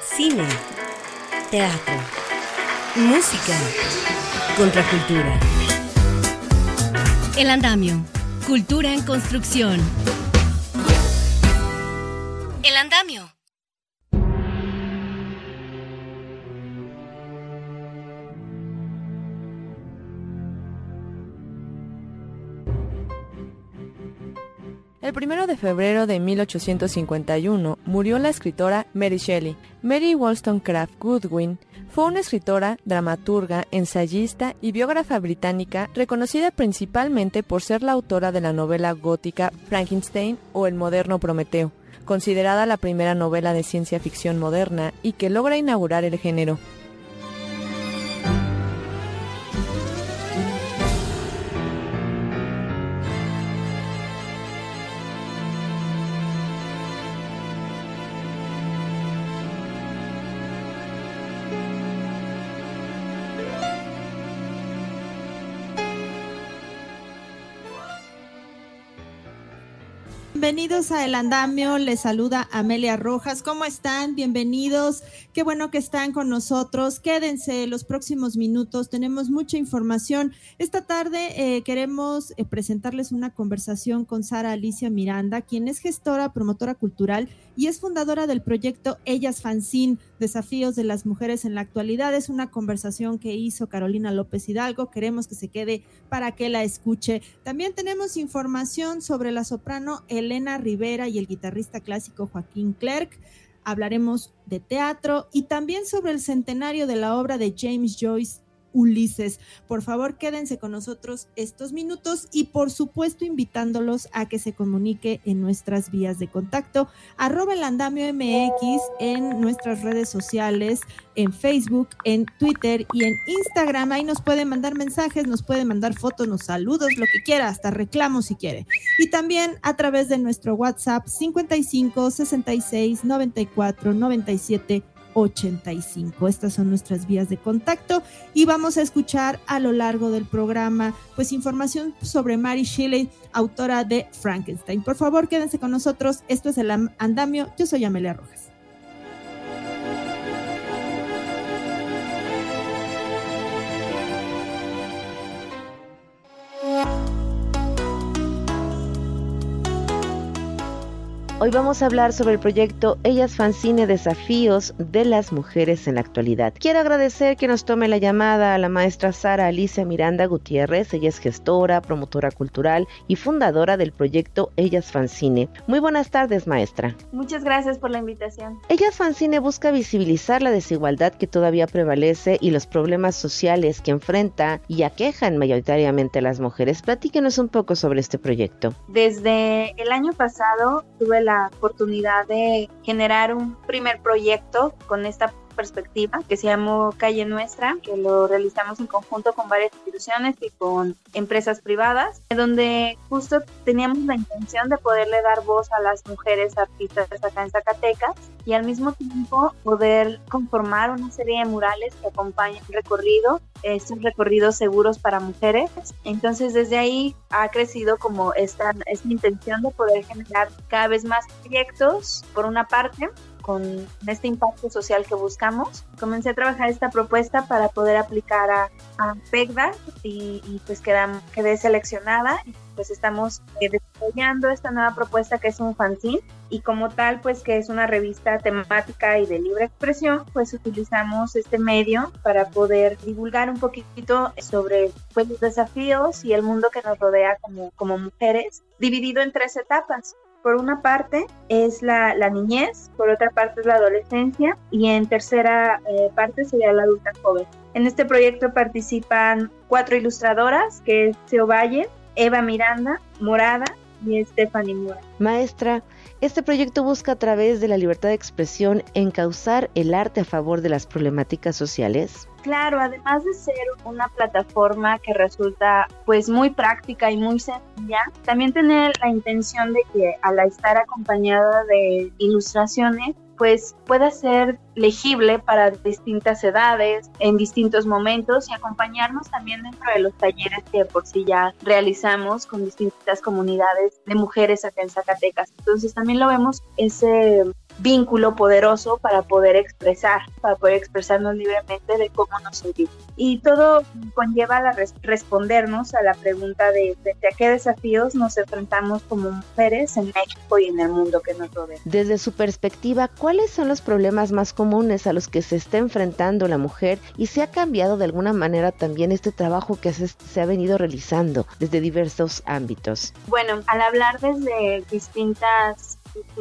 cine, teatro, música, contracultura. El Andamio, cultura en construcción. El Andamio. El 1 de febrero de 1851 murió la escritora Mary Shelley. Mary Wollstonecraft Goodwin fue una escritora, dramaturga, ensayista y biógrafa británica reconocida principalmente por ser la autora de la novela gótica Frankenstein o El moderno Prometeo, considerada la primera novela de ciencia ficción moderna y que logra inaugurar el género. Bienvenidos a El Andamio, les saluda Amelia Rojas. ¿Cómo están? Bienvenidos. Qué bueno que están con nosotros. Quédense los próximos minutos, tenemos mucha información. Esta tarde queremos presentarles una conversación con Sara Alicia Miranda, quien es gestora, promotora cultural y es fundadora del proyecto Ellas Fanzine, Desafíos de las Mujeres en la Actualidad. Es una conversación que hizo Carolina López Hidalgo. Queremos que se quede para que la escuche. También tenemos información sobre la soprano Elena Rivera y el guitarrista clásico Joaquín Clerc. Hablaremos de teatro y también sobre el centenario de la obra de James Joyce, Ulises. Por favor, quédense con nosotros estos minutos y por supuesto invitándolos a que se comunique en nuestras vías de contacto, @elandamio.mx en nuestras redes sociales, en Facebook, en Twitter y en Instagram. Ahí nos pueden mandar mensajes, nos pueden mandar fotos, nos saludos, lo que quiera, hasta reclamos si quiere. Y también a través de nuestro WhatsApp 55 66 94 97 85. Estas son nuestras vías de contacto y vamos a escuchar a lo largo del programa pues información sobre Mary Shelley, autora de Frankenstein. Por favor, quédense con nosotros. Esto es El Andamio. Yo soy Amelia Rojas. Hoy vamos a hablar sobre el proyecto Ellas Fanzine, Desafíos de las Mujeres en la Actualidad. Quiero agradecer que nos tome la llamada a la maestra Sara Alicia Miranda Gutiérrez. Ella es gestora, promotora cultural y fundadora del proyecto Ellas Fanzine. Muy buenas tardes, maestra. Muchas gracias por la invitación. Ellas Fanzine busca visibilizar la desigualdad que todavía prevalece y los problemas sociales que enfrenta y aquejan mayoritariamente a las mujeres. Platíquenos un poco sobre este proyecto. Desde el año pasado tuve la oportunidad de generar un primer proyecto con esta perspectiva que se llamó Calle Nuestra, que lo realizamos en conjunto con varias instituciones y con empresas privadas, donde justo teníamos la intención de poderle dar voz a las mujeres artistas acá en Zacatecas y al mismo tiempo poder conformar una serie de murales que acompañen el recorrido, estos recorridos seguros para mujeres. Entonces desde ahí ha crecido como esta intención de poder generar cada vez más proyectos, por una parte, con este impacto social que buscamos. Comencé a trabajar esta propuesta para poder aplicar a PECDA y pues quedé seleccionada y pues estamos desarrollando esta nueva propuesta que es un fanzine y como tal pues que es una revista temática y de libre expresión, pues utilizamos este medio para poder divulgar un poquito sobre pues los desafíos y el mundo que nos rodea como mujeres, dividido en 3 etapas. Por una parte es la niñez, por otra parte es la adolescencia y en tercera parte sería la adulta joven. En este proyecto participan 4 ilustradoras, que es Seo Valle, Eva Miranda, Morada y Stephanie Mora. Maestra, este proyecto busca a través de la libertad de expresión encauzar el arte a favor de las problemáticas sociales. Claro, además de ser una plataforma que resulta pues muy práctica y muy sencilla, también tener la intención de que al estar acompañada de ilustraciones pues pueda ser legible para distintas edades, en distintos momentos y acompañarnos también dentro de los talleres que por sí ya realizamos con distintas comunidades de mujeres acá en Zacatecas. Entonces también lo vemos ese vínculo poderoso para poder expresarnos libremente de cómo nos sentimos. Y todo conlleva respondernos a la pregunta de frente a qué desafíos nos enfrentamos como mujeres en México y en el mundo que nos rodea. Desde su perspectiva, ¿cuáles son los problemas más comunes a los que se está enfrentando la mujer y se ha cambiado de alguna manera también este trabajo que se ha venido realizando desde diversos ámbitos? Bueno, al hablar desde distintas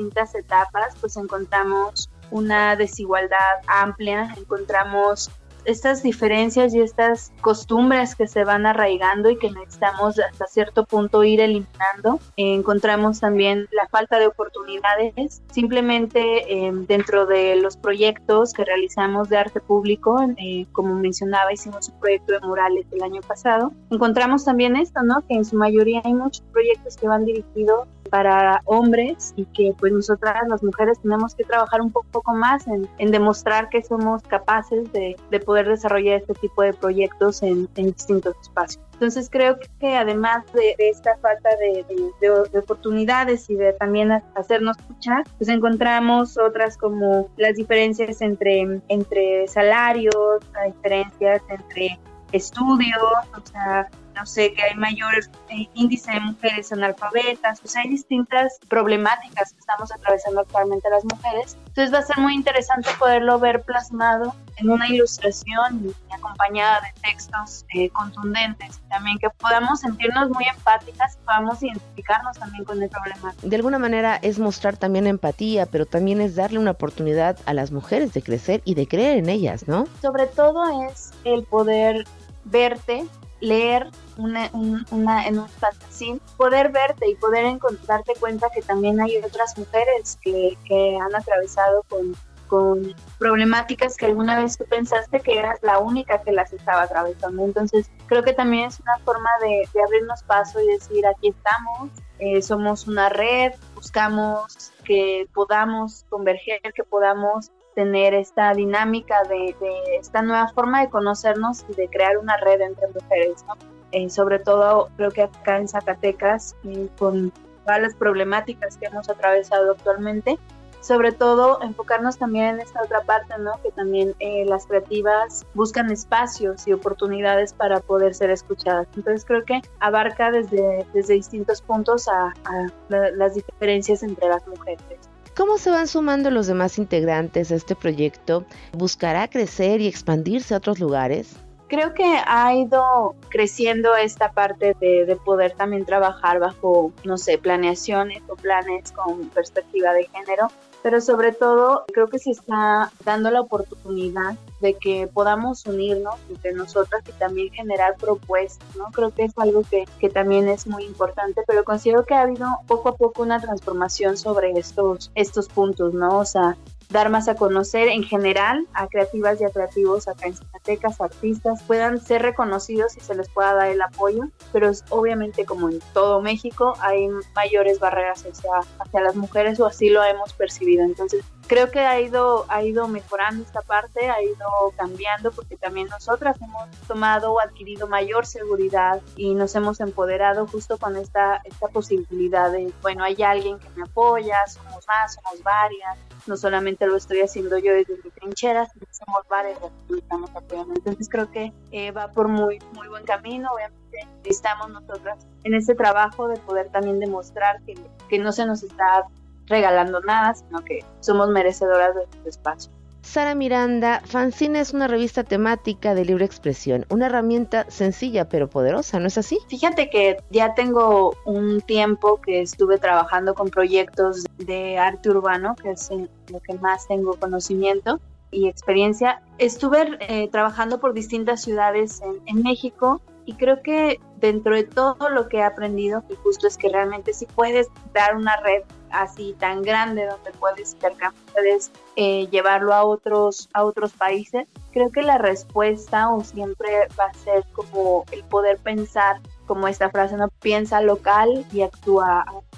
etapas, pues encontramos una desigualdad amplia, encontramos estas diferencias y estas costumbres que se van arraigando y que necesitamos hasta cierto punto ir eliminando. Encontramos también la falta de oportunidades. Simplemente dentro de los proyectos que realizamos de arte público, como mencionaba, hicimos un proyecto de murales el año pasado. Encontramos también esto, ¿no? Que en su mayoría hay muchos proyectos que van dirigidos para hombres y que pues nosotras las mujeres tenemos que trabajar un poco más en demostrar que somos capaces de poder desarrollar este tipo de proyectos en distintos espacios. Entonces creo que además de esta falta de oportunidades y de también hacernos escuchar, pues encontramos otras como las diferencias entre salarios, las diferencias entre estudios, o sea, no sé, que hay mayor índice de mujeres analfabetas, o sea, hay distintas problemáticas que estamos atravesando actualmente las mujeres. Entonces va a ser muy interesante poderlo ver plasmado en una ilustración y acompañada de textos contundentes, y también que podamos sentirnos muy empáticas, podamos identificarnos también con el problema. De alguna manera es mostrar también empatía, pero también es darle una oportunidad a las mujeres de crecer y de creer en ellas, ¿no? Sobre todo es el poder verte, leer en un fantasín, poder verte y poder darte cuenta que también hay otras mujeres que han atravesado con problemáticas que alguna vez tú pensaste que eras la única que las estaba atravesando. Entonces creo que también es una forma de abrirnos paso y decir, aquí estamos, somos una red, buscamos que podamos converger, que podamos tener esta dinámica de esta nueva forma de conocernos y de crear una red entre mujeres, ¿no? Sobre todo creo que acá en Zacatecas, con todas las problemáticas que hemos atravesado actualmente, sobre todo enfocarnos también en esta otra parte, ¿no? Que también las creativas buscan espacios y oportunidades para poder ser escuchadas. Entonces creo que abarca desde distintos puntos a las diferencias entre las mujeres. ¿Cómo se van sumando los demás integrantes a este proyecto? ¿Buscará crecer y expandirse a otros lugares? Creo que ha ido creciendo esta parte de poder también trabajar bajo, no sé, planeaciones o planes con perspectiva de género, pero sobre todo creo que se está dando la oportunidad de que podamos unirnos entre nosotras y también generar propuestas, ¿no? Creo que es algo que también es muy importante, pero considero que ha habido poco a poco una transformación sobre estos puntos, ¿no? O sea, dar más a conocer en general a creativas y a creativos acá en Zacatecas, artistas, puedan ser reconocidos y se les pueda dar el apoyo, pero obviamente como en todo México hay mayores barreras hacia las mujeres, o así lo hemos percibido. Entonces creo que ha ido mejorando esta parte, ha ido cambiando, porque también nosotras hemos tomado o adquirido mayor seguridad y nos hemos empoderado justo con esta posibilidad de, bueno, hay alguien que me apoya, somos más, somos varias, no solamente lo estoy haciendo yo desde mi trinchera, sino somos varias las que estamos apoyando. Entonces creo que va por muy, muy buen camino. Obviamente estamos nosotras en este trabajo de poder también demostrar que no se nos está regalando nada, sino que somos merecedoras de este espacio. Sara Miranda, Fanzine es una revista temática de libre expresión, una herramienta sencilla pero poderosa, ¿no es así? Fíjate que ya tengo un tiempo que estuve trabajando con proyectos de arte urbano, que es en lo que más tengo conocimiento y experiencia. Estuve trabajando por distintas ciudades en México, y creo que dentro de todo lo que he aprendido, que justo es que realmente sí puedes dar una red así tan grande donde puedes intercambiar, puedes llevarlo a otros países. Creo que la respuesta o siempre va a ser como el poder pensar, como esta frase, no piensa local y actúa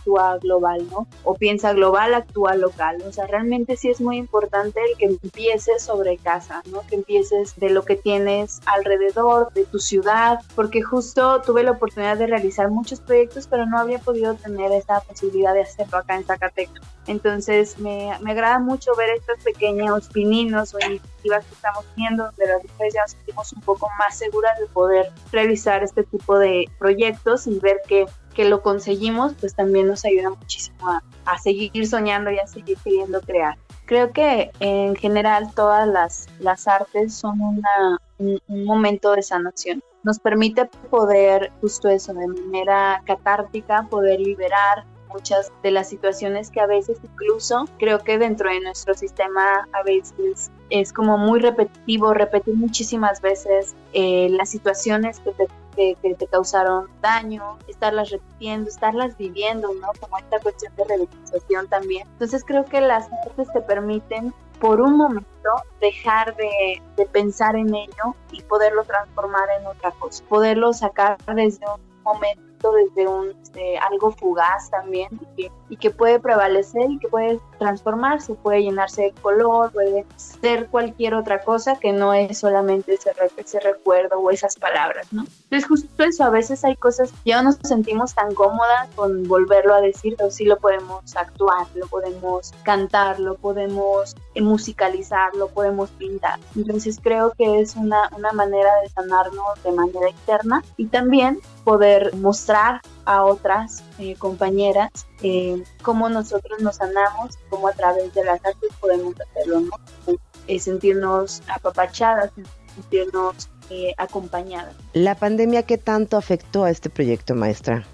actúa global, ¿no? O piensa global, actúa local. O sea, realmente sí es muy importante el que empieces sobre casa, ¿no? Que empieces de lo que tienes alrededor, de tu ciudad, porque justo tuve la oportunidad de realizar muchos proyectos, pero no habría podido tener esa posibilidad de hacerlo acá en Zacatecas. Entonces me agrada mucho ver estos pequeños pininos o iniciativas que estamos viendo, donde las mujeres ya nos sentimos un poco más seguras de poder realizar este tipo de proyectos y ver que lo conseguimos, pues también nos ayuda muchísimo a seguir soñando y a seguir queriendo crear. Creo que en general todas las artes son un momento de sanación. Nos permite poder, justo eso, de manera catártica, poder liberar muchas de las situaciones que a veces incluso creo que dentro de nuestro sistema a veces es como muy repetitivo, repetir muchísimas veces las situaciones que te causaron daño, estarlas repitiendo, estarlas viviendo, ¿no? Como esta cuestión de revictimización también. Entonces creo que las artes te permiten por un momento dejar de pensar en ello y poderlo transformar en otra cosa, poderlo sacar desde un momento, desde algo fugaz también y que puede prevalecer y que puede transformarse, puede llenarse de color, puede ser cualquier otra cosa que no es solamente ese recuerdo o esas palabras, ¿no? Entonces justo eso, a veces hay cosas que ya no nos sentimos tan cómodas con volverlo a decir, pero sí lo podemos actuar, lo podemos cantar, lo podemos musicalizar, lo podemos pintar. Entonces creo que es una manera de sanarnos de manera interna y también poder mostrar a otras compañeras cómo nosotros nos sanamos, cómo a través de las artes podemos hacerlo, ¿no? Sentirnos apapachadas, sentirnos acompañadas. ¿La pandemia qué tanto afectó a este proyecto, maestra?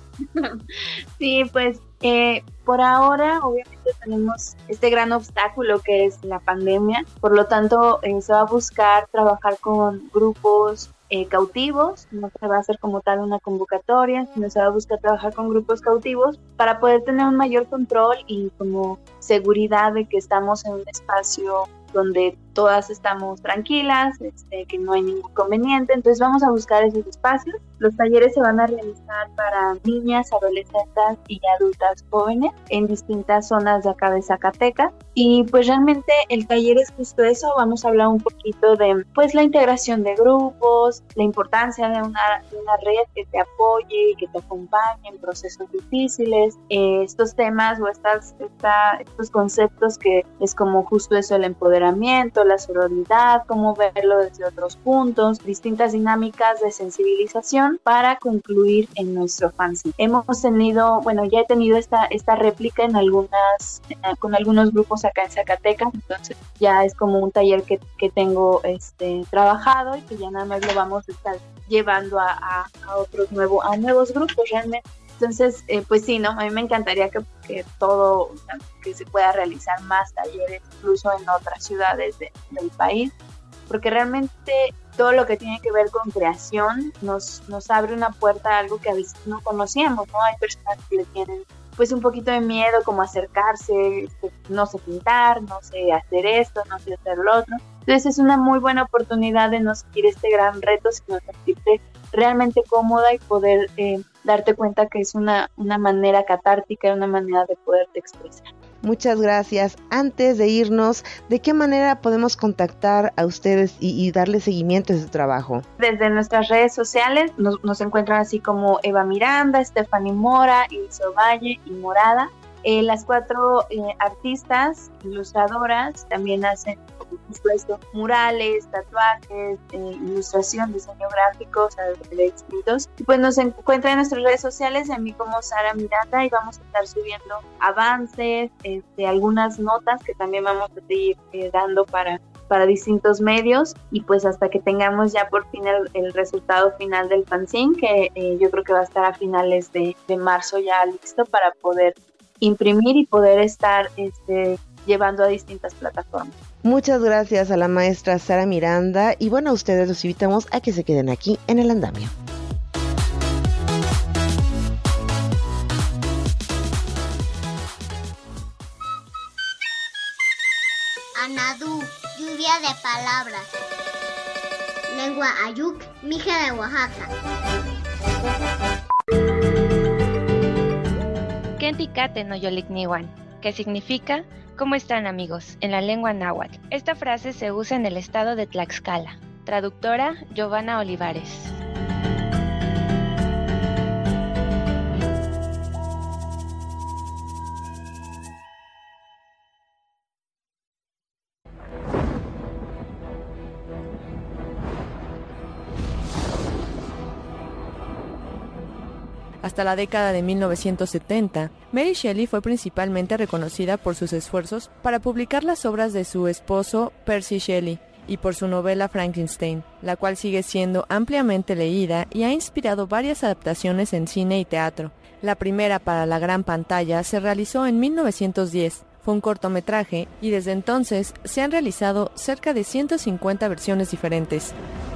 Sí, pues por ahora obviamente tenemos este gran obstáculo que es la pandemia, por lo tanto se va a buscar trabajar con grupos cautivos, no se va a hacer como tal una convocatoria, sino se va a buscar trabajar con grupos cautivos para poder tener un mayor control y como seguridad de que estamos en un espacio donde todas estamos tranquilas, que no hay ningún inconveniente. Entonces vamos a buscar esos espacios. Los talleres se van a realizar para niñas, adolescentes y adultas jóvenes en distintas zonas de acá de Zacatecas. Y pues realmente el taller es justo eso. Vamos a hablar un poquito de pues la integración de grupos, la importancia de una red que te apoye y que te acompañe en procesos difíciles. Estos temas o estos conceptos que es como justo eso, el empoderamiento, la sororidad, cómo verlo desde otros puntos, distintas dinámicas de sensibilización para concluir en nuestro fanzine. Hemos tenido, ya he tenido esta réplica con algunos grupos acá en Zacatecas, entonces ya es como un taller que tengo trabajado y que ya nada más lo vamos a estar llevando a nuevos grupos realmente. Entonces, pues sí, ¿no? A mí me encantaría que todo, que se pueda realizar más talleres, incluso en otras ciudades del país, porque realmente todo lo que tiene que ver con creación nos abre una puerta a algo que a veces no conocíamos, ¿no? Hay personas que le tienen pues un poquito de miedo como acercarse, no sé pintar, no sé hacer esto, no sé hacer lo otro. Entonces es una muy buena oportunidad de no seguir este gran reto, sino sentirte realmente cómoda y poder darte cuenta que es una manera catártica, una manera de poderte expresar. Muchas gracias. Antes de irnos, ¿de qué manera podemos contactar a ustedes y darle seguimiento a su trabajo? Desde nuestras redes sociales nos encuentran así como Eva Miranda, Stephanie Mora, Ilse Valle y Morada. Las 4 artistas, ilustradoras, también hacen murales, tatuajes, ilustración, diseño gráfico, o sea, de escritos. Y pues nos encuentran en nuestras redes sociales, a mí como Sara Miranda, y vamos a estar subiendo avances, algunas notas que también vamos a seguir dando para distintos medios, y pues hasta que tengamos ya por fin el resultado final del fanzine, que yo creo que va a estar a finales de marzo ya listo para poder imprimir y poder estar llevando a distintas plataformas. Muchas gracias a la maestra Sara Miranda y a ustedes los invitamos a que se queden aquí en El Andamio. Anadú, lluvia de palabras. Lengua Ayuk, Mije de Oaxaca. ¿Qué Nianticate no yolikniwan, que significa ¿cómo están, amigos?, en la lengua náhuatl. Esta frase se usa en el estado de Tlaxcala. Traductora Giovanna Olivares. Hasta la década de 1970, Mary Shelley fue principalmente reconocida por sus esfuerzos para publicar las obras de su esposo Percy Shelley y por su novela Frankenstein, la cual sigue siendo ampliamente leída y ha inspirado varias adaptaciones en cine y teatro. La primera para la gran pantalla se realizó en 1910. Fue un cortometraje y desde entonces se han realizado cerca de 150 versiones diferentes.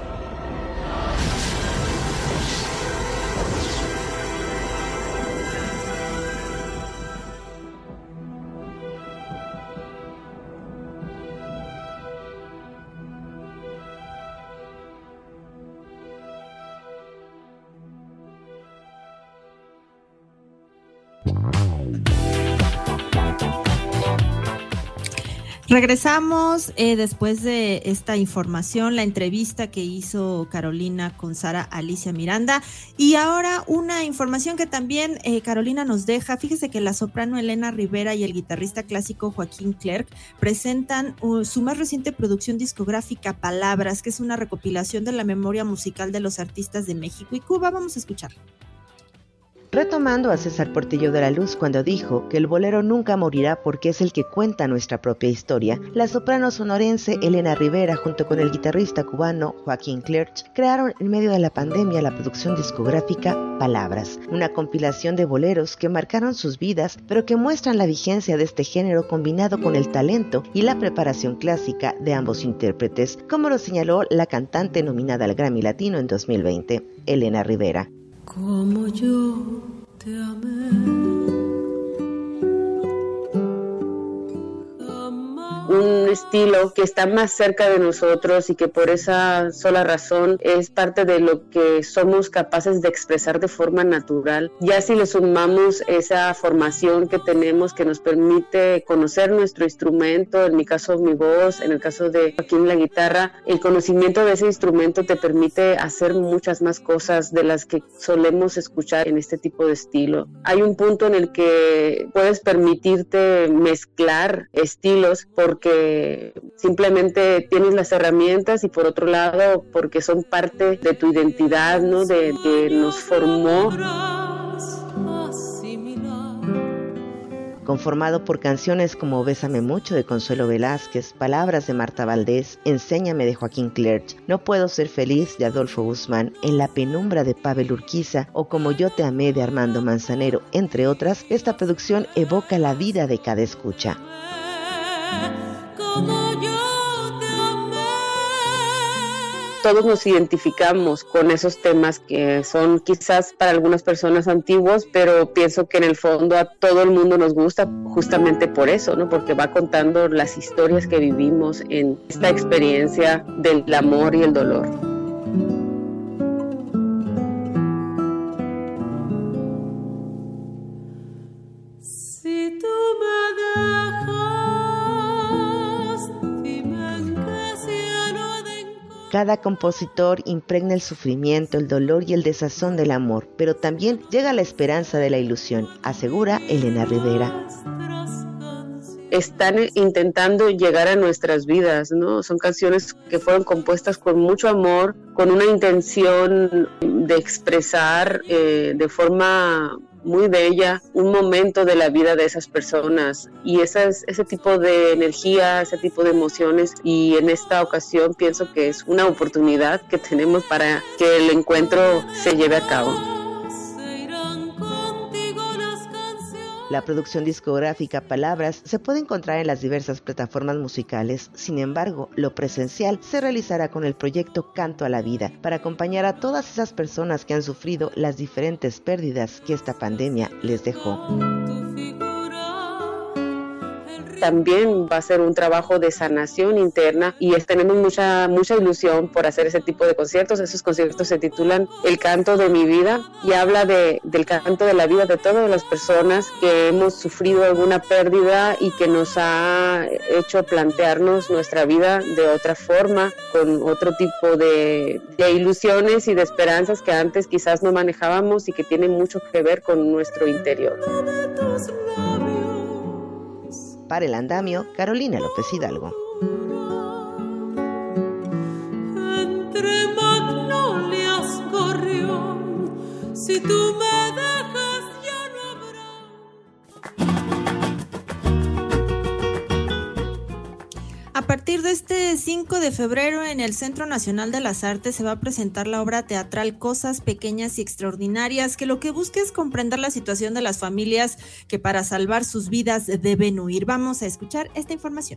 Regresamos después de esta información, la entrevista que hizo Carolina con Sara Alicia Miranda, y ahora una información que también Carolina nos deja. Fíjese que la soprano Elena Rivera y el guitarrista clásico Joaquín Clerc presentan su más reciente producción discográfica, Palabras, que es una recopilación de la memoria musical de los artistas de México y Cuba. Vamos a escuchar. Retomando a César Portillo de la Luz cuando dijo que el bolero nunca morirá porque es el que cuenta nuestra propia historia, la soprano sonorense Elena Rivera junto con el guitarrista cubano Joaquín Clerc crearon en medio de la pandemia la producción discográfica Palabras, una compilación de boleros que marcaron sus vidas pero que muestran la vigencia de este género combinado con el talento y la preparación clásica de ambos intérpretes, como lo señaló la cantante nominada al Grammy Latino en 2020, Elena Rivera. Como yo te amé, un estilo que está más cerca de nosotros y que por esa sola razón es parte de lo que somos capaces de expresar de forma natural. Ya si le sumamos esa formación que tenemos que nos permite conocer nuestro instrumento, en mi caso mi voz, en el caso de Joaquín la guitarra, el conocimiento de ese instrumento te permite hacer muchas más cosas de las que solemos escuchar en este tipo de estilo. Hay un punto en el que puedes permitirte mezclar estilos porque simplemente tienes las herramientas y por otro lado porque son parte de tu identidad, ¿no? De que nos formó. Conformado por canciones como Bésame Mucho de Consuelo Velázquez, Palabras de Marta Valdés, Enséñame de Joaquín Clerc, No Puedo Ser Feliz de Adolfo Guzmán, En la Penumbra de Pavel Urquiza o Como Yo Te Amé de Armando Manzanero, entre otras, esta producción evoca la vida de cada escucha. Todos nos identificamos con esos temas que son quizás para algunas personas antiguos, pero pienso que en el fondo a todo el mundo nos gusta justamente por eso, ¿no? Porque va contando las historias que vivimos en esta experiencia del amor y el dolor. si tú me dejas. Cada compositor impregna el sufrimiento, el dolor y el desazón del amor, pero también llega la esperanza de la ilusión, asegura Elena Rivera. Están intentando llegar a nuestras vidas, ¿no? Son canciones que fueron compuestas con mucho amor, con una intención de expresar de forma muy bella un momento de la vida de esas personas y ese tipo de energía, ese tipo de emociones, y en esta ocasión pienso que es una oportunidad que tenemos para que el encuentro se lleve a cabo. La producción discográfica Palabras se puede encontrar en las diversas plataformas musicales. Sin embargo, lo presencial se realizará con el proyecto Canto a la Vida para acompañar a todas esas personas que han sufrido las diferentes pérdidas que esta pandemia les dejó. también va a ser un trabajo de sanación interna y tenemos mucha ilusión por hacer ese tipo de conciertos. Esos conciertos se titulan El canto de mi vida y habla del canto de la vida de todas las personas que hemos sufrido alguna pérdida y que nos ha hecho plantearnos nuestra vida de otra forma, con otro tipo de ilusiones y de esperanzas que antes quizás no manejábamos y que tienen mucho que ver con nuestro interior. Para El Andamio, Carolina López Hidalgo. Entre magnolias gorrión, si tú me dejas ya no habrá. A partir de este 5 de febrero en el Centro Nacional de las Artes se va a presentar la obra teatral Cosas Pequeñas y Extraordinarias, que lo que busca es comprender la situación de las familias que para salvar sus vidas deben huir. Vamos a escuchar esta información.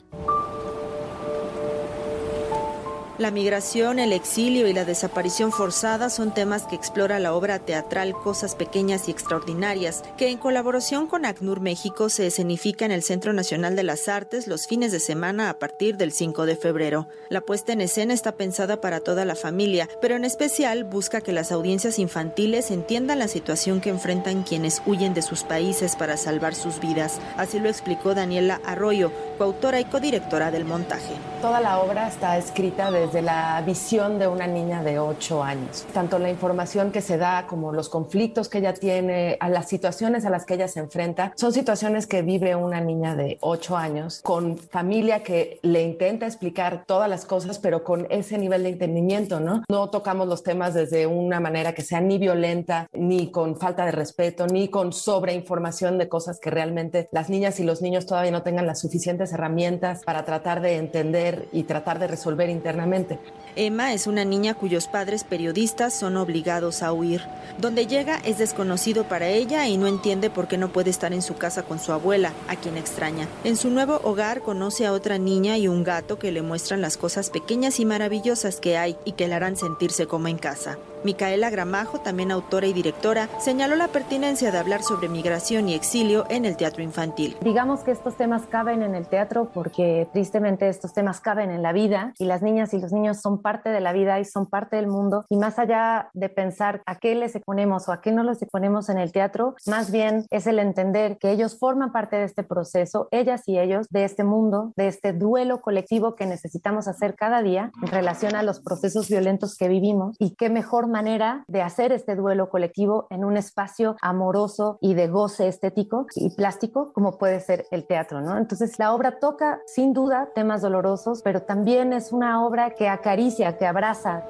La migración, el exilio y la desaparición forzada son temas que explora la obra teatral Cosas Pequeñas y Extraordinarias, que en colaboración con ACNUR México se escenifica en el Centro Nacional de las Artes los fines de semana a partir del 5 de febrero. La puesta en escena está pensada para toda la familia, pero en especial busca que las audiencias infantiles entiendan la situación que enfrentan quienes huyen de sus países para salvar sus vidas. Así lo explicó Daniela Arroyo, coautora y codirectora del montaje. Toda la obra está escrita desde la visión de una niña de 8 años. Tanto la información que se da como los conflictos que ella tiene, a las situaciones a las que ella se enfrenta, son situaciones que vive una niña de 8 años con familia que le intenta explicar todas las cosas, pero con ese nivel de entendimiento, ¿no? No tocamos los temas desde una manera que sea ni violenta, ni con falta de respeto, ni con sobreinformación de cosas que realmente las niñas y los niños todavía no tengan las suficientes herramientas para tratar de entender y tratar de resolver internamente. Emma es una niña cuyos padres periodistas son obligados a huir. Donde llega es desconocido para ella y no entiende por qué no puede estar en su casa con su abuela, a quien extraña. En su nuevo hogar conoce a otra niña y un gato que le muestran las cosas pequeñas y maravillosas que hay y que le harán sentirse como en casa. Micaela Gramajo, también autora y directora, señaló la pertinencia de hablar sobre migración y exilio en el teatro infantil. Digamos que estos temas caben en el teatro porque tristemente estos temas caben en la vida y las niñas y los niños son parte de la vida y son parte del mundo, y más allá de pensar a qué les exponemos o a qué no les exponemos en el teatro, más bien es el entender que ellos forman parte de este proceso, ellas y ellos, de este mundo, de este duelo colectivo que necesitamos hacer cada día en relación a los procesos violentos que vivimos, y qué mejor manera de hacer este duelo colectivo en un espacio amoroso y de goce estético y plástico como puede ser el teatro, ¿no? Entonces la obra toca sin duda temas dolorosos, pero también es una obra que acaricia, que abraza.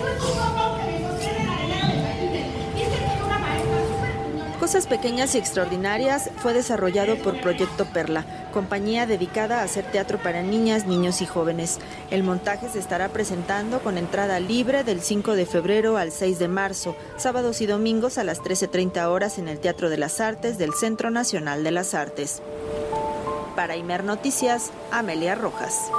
Cosas Pequeñas y Extraordinarias fue desarrollado por Proyecto Perla, compañía dedicada a hacer teatro para niñas, niños y jóvenes. El montaje se estará presentando con entrada libre del 5 de febrero al 6 de marzo, sábados y domingos a las 13:30 horas en el Teatro de las Artes del Centro Nacional de las Artes. Para Imer Noticias, Amelia Rojas.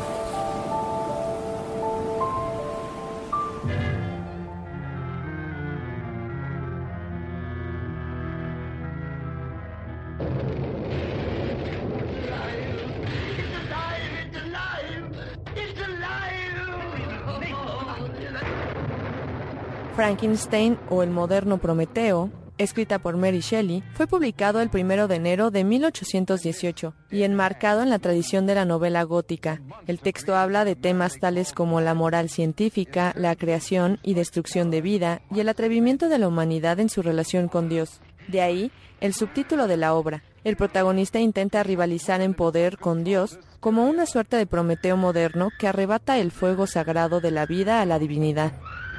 Frankenstein o El moderno Prometeo, escrita por Mary Shelley, fue publicado el 1 de enero de 1818 y enmarcado en la tradición de la novela gótica. El texto habla de temas tales como la moral científica, la creación y destrucción de vida y el atrevimiento de la humanidad en su relación con Dios. De ahí el subtítulo de la obra. El protagonista intenta rivalizar en poder con Dios como una suerte de Prometeo moderno que arrebata el fuego sagrado de la vida a la divinidad.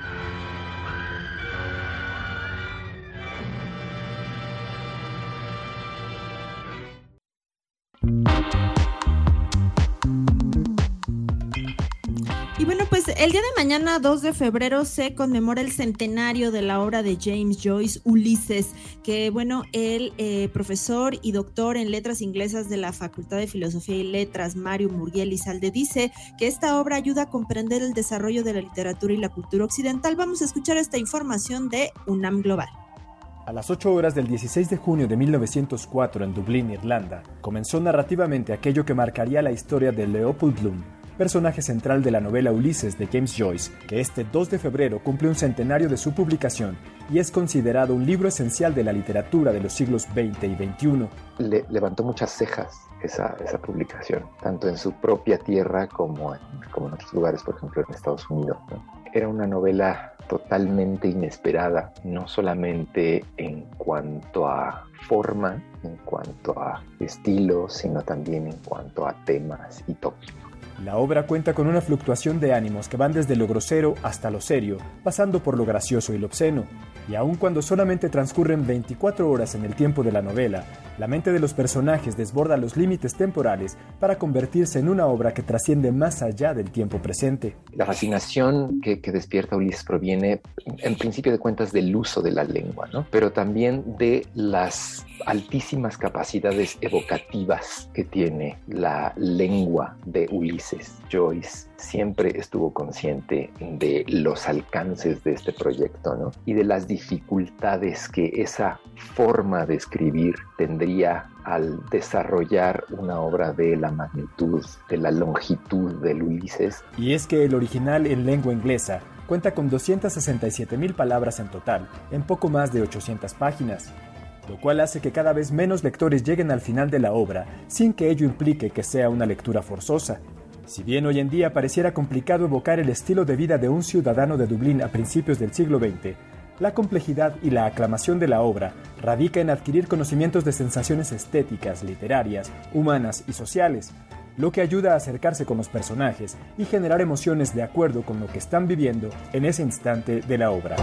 Y bueno, pues el día de mañana, 2 de febrero, se conmemora el centenario de la obra de James Joyce, Ulises, que bueno, el profesor y doctor en letras inglesas de la Facultad de Filosofía y Letras, Mario Murguía Lizalde, dice que esta obra ayuda a comprender el desarrollo de la literatura y la cultura occidental. Vamos a escuchar esta información de UNAM Global. A las 8 horas del 16 de junio de 1904 en Dublín, Irlanda, comenzó narrativamente aquello que marcaría la historia de Leopold Bloom, personaje central de la novela Ulises de James Joyce, que este 2 de febrero cumple un centenario de su publicación y es considerado un libro esencial de la literatura de los siglos XX y XXI. Levantó muchas cejas esa publicación, tanto en su propia tierra como en otros lugares, por ejemplo en Estados Unidos, ¿no? Era una novela totalmente inesperada, no solamente en cuanto a forma, en cuanto a estilo, sino también en cuanto a temas y tópicos. La obra cuenta con una fluctuación de ánimos que van desde lo grosero hasta lo serio, pasando por lo gracioso y lo obsceno. Y aun cuando solamente transcurren 24 horas en el tiempo de la novela, la mente de los personajes desborda los límites temporales para convertirse en una obra que trasciende más allá del tiempo presente. La fascinación que despierta Ulises proviene, en principio de cuentas, del uso de la lengua, ¿no? Pero también de las altísimas capacidades evocativas que tiene la lengua de Ulises. Joyce siempre estuvo consciente de los alcances de este proyecto, ¿no? Y de las dificultades que esa forma de escribir tendría al desarrollar una obra de la magnitud, de la longitud del Ulises. Y es que el original en lengua inglesa cuenta con 267,000 palabras en total, en poco más de 800 páginas, lo cual hace que cada vez menos lectores lleguen al final de la obra sin que ello implique que sea una lectura forzosa. Si bien hoy en día pareciera complicado evocar el estilo de vida de un ciudadano de Dublín a principios del siglo XX, la complejidad y la aclamación de la obra radica en adquirir conocimientos de sensaciones estéticas, literarias, humanas y sociales, lo que ayuda a acercarse con los personajes y generar emociones de acuerdo con lo que están viviendo en ese instante de la obra.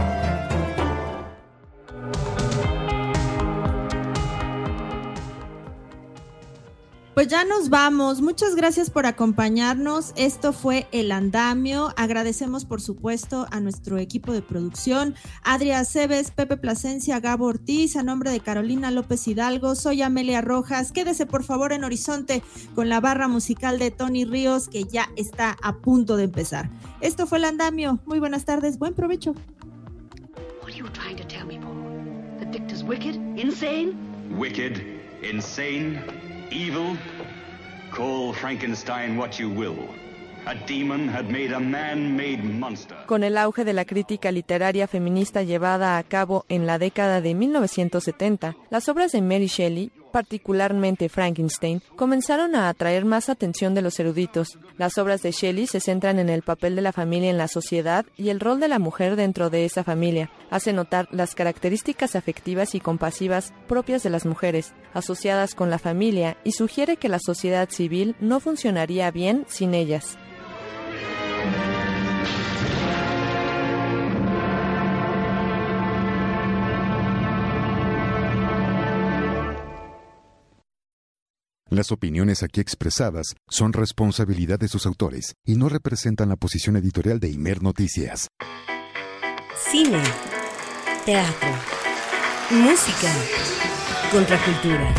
Pues ya nos vamos. Muchas gracias por acompañarnos. Esto fue El Andamio. Agradecemos, por supuesto, a nuestro equipo de producción, Adria Aceves, Pepe Plasencia, Gabo Ortiz, a nombre de Carolina López Hidalgo. Soy Amelia Rojas. Quédese, por favor, en Horizonte con la barra musical de Tony Ríos, que ya está a punto de empezar. Esto fue El Andamio. Muy buenas tardes. Buen provecho. What are you trying to tell me, Paul? That Victor's wicked? Insane? Wicked, insane, evil, call Frankenstein what you will. A demon had made a man-made monster. Con el auge de la crítica literaria feminista llevada a cabo en la década de 1970, las obras de Mary Shelley, particularmente Frankenstein, comenzaron a atraer más atención de los eruditos. Las obras de Shelley se centran en el papel de la familia en la sociedad y el rol de la mujer dentro de esa familia. Hace notar las características afectivas y compasivas propias de las mujeres, asociadas con la familia, y sugiere que la sociedad civil no funcionaría bien sin ellas. Las opiniones aquí expresadas son responsabilidad de sus autores y no representan la posición editorial de Imer Noticias. Cine, teatro, música, contracultura.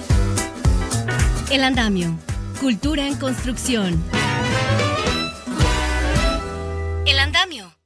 El Andamio, cultura en construcción. El Andamio.